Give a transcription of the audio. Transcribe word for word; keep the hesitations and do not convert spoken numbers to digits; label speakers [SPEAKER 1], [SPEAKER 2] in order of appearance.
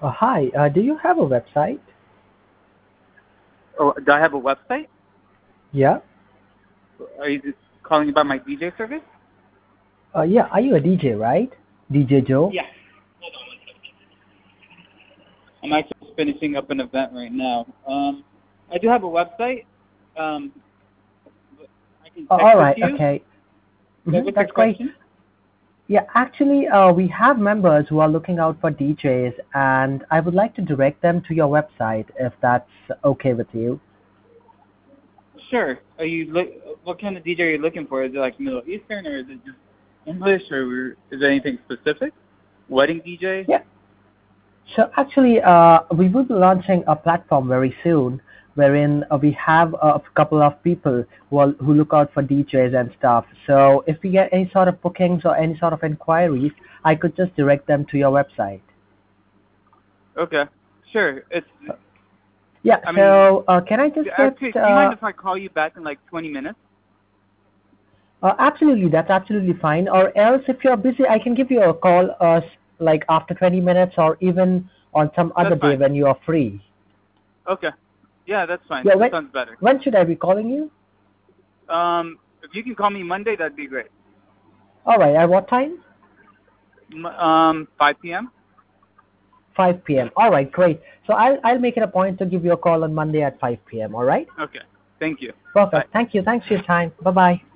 [SPEAKER 1] Uh, hi, uh, do you have a website?
[SPEAKER 2] Oh, do I have a website?
[SPEAKER 1] Yeah.
[SPEAKER 2] Are you just calling about my D J service?
[SPEAKER 1] Uh, yeah, are you a D J, right? D J Joe?
[SPEAKER 2] Yeah. I'm actually finishing up an event right now. Um, I do have a website. Um, I can
[SPEAKER 1] Uh,
[SPEAKER 2] text
[SPEAKER 1] all
[SPEAKER 2] it
[SPEAKER 1] right,
[SPEAKER 2] to you.
[SPEAKER 1] okay.
[SPEAKER 2] What-
[SPEAKER 1] hmm
[SPEAKER 2] What's your
[SPEAKER 1] that's great.
[SPEAKER 2] question?
[SPEAKER 1] Yeah, actually, uh, we have members who are looking out for D Js, and I would like to direct them to your website if that's okay with you.
[SPEAKER 2] Sure. Are you look? What kind of D J are you looking for? Is it like Middle Eastern, or is it just English, or is there anything specific? Wedding D J?
[SPEAKER 1] Yeah. So actually, uh, we will be launching a platform very soon, wherein uh, we have a couple of people who are, who look out for D Js and stuff. So if we get any sort of bookings or any sort of inquiries, I could just direct them to your website.
[SPEAKER 2] Okay. Sure. It's.
[SPEAKER 1] Yeah.
[SPEAKER 2] I mean,
[SPEAKER 1] So uh, can I just get?
[SPEAKER 2] actually, do you mind
[SPEAKER 1] Uh,
[SPEAKER 2] if I call you back in like twenty minutes?
[SPEAKER 1] uh, absolutely, that's absolutely fine. Or else, if you're busy, I can give you a call, uh, s- like after twenty minutes, or even on some other
[SPEAKER 2] That's
[SPEAKER 1] day
[SPEAKER 2] fine.
[SPEAKER 1] when you are free.
[SPEAKER 2] Okay. Yeah, that's fine.
[SPEAKER 1] Yeah.
[SPEAKER 2] That
[SPEAKER 1] When
[SPEAKER 2] sounds better.
[SPEAKER 1] when should I be calling you?
[SPEAKER 2] Um, if you can call me Monday, that'd be great.
[SPEAKER 1] All right. At what time?
[SPEAKER 2] M- Um, five p m.
[SPEAKER 1] five p m. All right, great. So I'll I'll make it a point to give you a call on Monday at five p m. All right?
[SPEAKER 2] Okay. Thank you. Bye.
[SPEAKER 1] Perfect. Thank you. Thanks for your time. Bye bye.